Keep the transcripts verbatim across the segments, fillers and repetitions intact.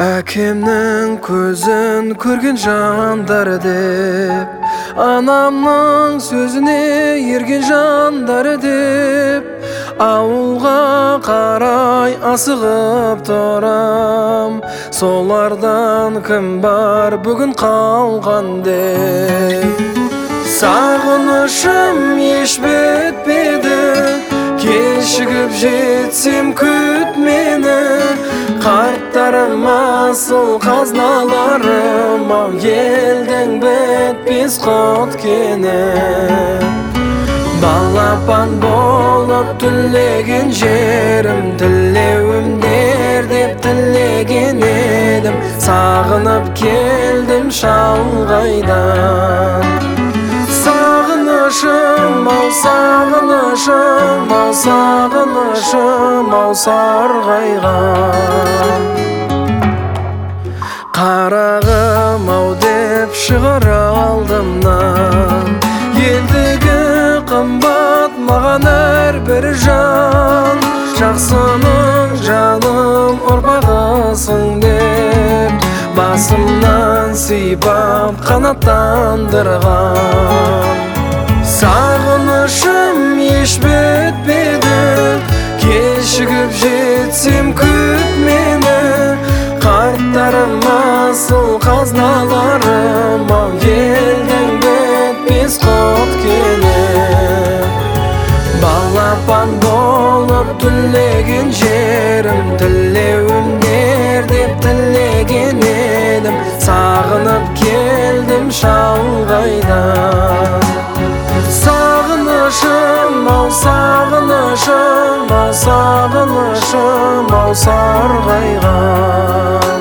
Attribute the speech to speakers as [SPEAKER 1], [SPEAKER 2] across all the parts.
[SPEAKER 1] Әкемнің көзін көрген жандар деп, анамның сөзіне ерген жандар деп, ауылға қарай асығып тұрам. Солардан кім бар бүгін қалған деп. Сағынышым еш бітпеді, кешігіп жетсем күт мені. Қарттарым асыл қазналарым, ау елдің бітпес құт кені. Балапан болып тілеген жерім, тілеуімдер деп тілеген едім. Сағынып келдім шалғайдан. Сағынышым, ау сағынышым, ау сағынышым, ау сарғайған. Қарағым ау деп шығар алдымнан, елдігі қымбат маған әрбір жан. Жақсының жаным ұрпағысың деп, басымнан сипап қанаттандырған. Сағынышым еш бітпеді, кешігіп жетсем күт мені. Қарттарым асыл қазналарым, ау елдің бітпес құт кені. Балапан болып тілеген жерім, тілеуімдер деп тілеген едім. Сағынып келдім шалғайдан. Сағынышым, ау сағынышым, ау сағынышым, ау сарғайған.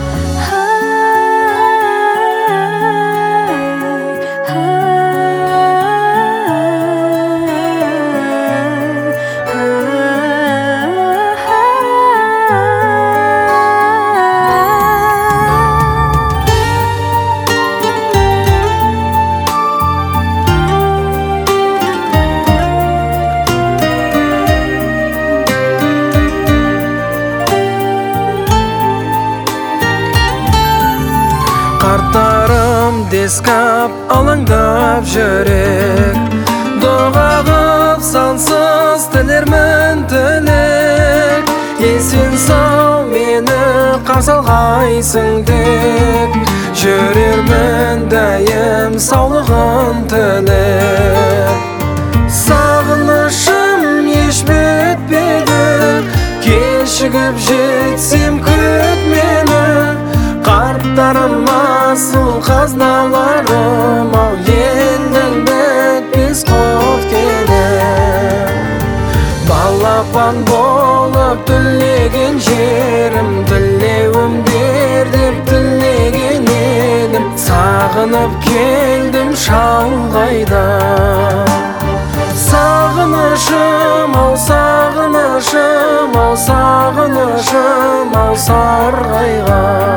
[SPEAKER 1] Қарттарым дескап алаңдап жүрек, дұға қып сансыз тілермін тілек. Есен сау мені қарсы алғайсың деп, жүрермін дәйім саулығын тілеп. Сағынышым еш бітпеді, кешігіп жетсем күт мені. Қарттарым асыл қазналарым, ау елдің бітпес құт кені. Балапан болып тілеген жерім, тілеуімдер деп тілеген едім. Сағынып келдім шалғайдан. Сағынышым, ау сағынышым, ау сағынышым, ау сарғайған.